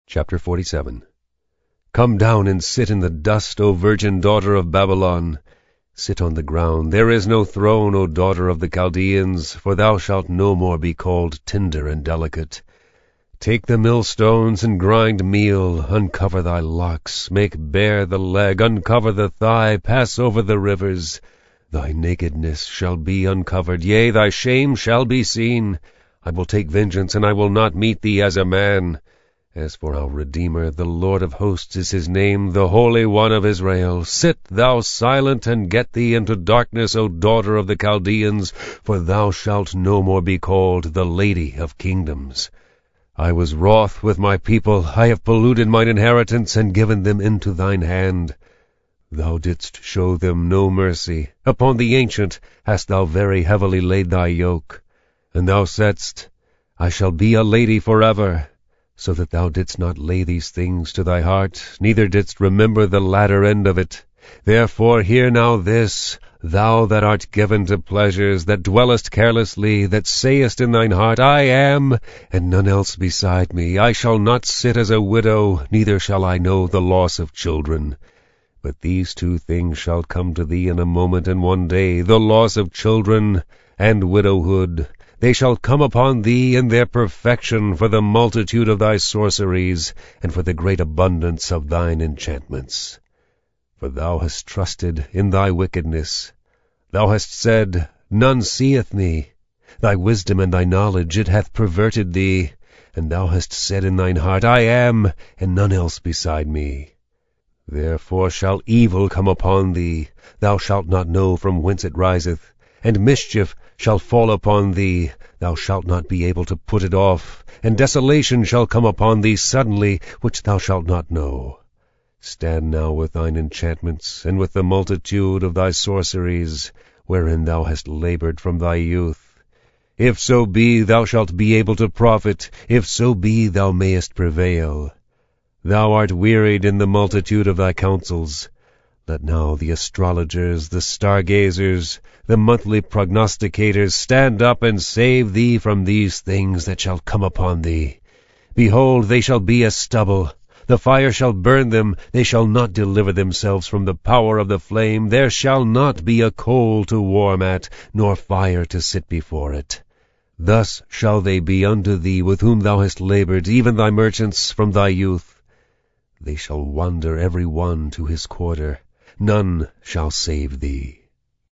Chapter 47. Come down and sit in the dust, O virgin daughter of Babylon. Sit on the ground. There is no throne, O daughter of the Chaldeans, for thou shalt no more be called tender and delicate. Take the millstones and grind meal. Uncover thy locks. Make bare the leg. Uncover the thigh. Pass over the rivers. Thy nakedness shall be uncovered. Yea, thy shame shall be seen. I will take vengeance, and I will not meet thee as a man. As for our Redeemer, the Lord of hosts is his name, the Holy One of Israel. Sit thou silent, and get thee into darkness, O daughter of the Chaldeans, for thou shalt no more be called the Lady of Kingdoms. I was wroth with my people. I have polluted mine inheritance, and given them into thine hand. Thou didst show them no mercy. Upon the ancient hast thou very heavily laid thy yoke. And thou saidst, I shall be a lady forever, so that thou didst not lay these things to thy heart, neither didst remember the latter end of it. Therefore hear now this, thou that art given to pleasures, that dwellest carelessly, that sayest in thine heart, I am, and none else beside me. I shall not sit as a widow, neither shall I know the loss of children. But these two things shall come to thee in a moment and one day, the loss of children and widowhood. They shall come upon thee in their perfection for the multitude of thy sorceries, and for the great abundance of thine enchantments. For thou hast trusted in thy wickedness. Thou hast said, None seeth me. Thy wisdom and thy knowledge, it hath perverted thee. And thou hast said in thine heart, I am, and none else beside me. Therefore shall evil come upon thee. Thou shalt not know from whence it riseth. And mischief shall fall upon thee, thou shalt not be able to put it off, and desolation shall come upon thee suddenly, which thou shalt not know. Stand now with thine enchantments, and with the multitude of thy sorceries, wherein thou hast labored from thy youth. If so be thou shalt be able to profit, if so be thou mayest prevail. Thou art wearied in the multitude of thy counsels. Let now the astrologers, the stargazers, the monthly prognosticators stand up and save thee from these things that shall come upon thee. Behold, they shall be as stubble. The fire shall burn them. They shall not deliver themselves from the power of the flame. There shall not be a coal to warm at, nor fire to sit before it. Thus shall they be unto thee with whom thou hast labored, even thy merchants from thy youth. They shall wander every one to his quarter. None shall save thee.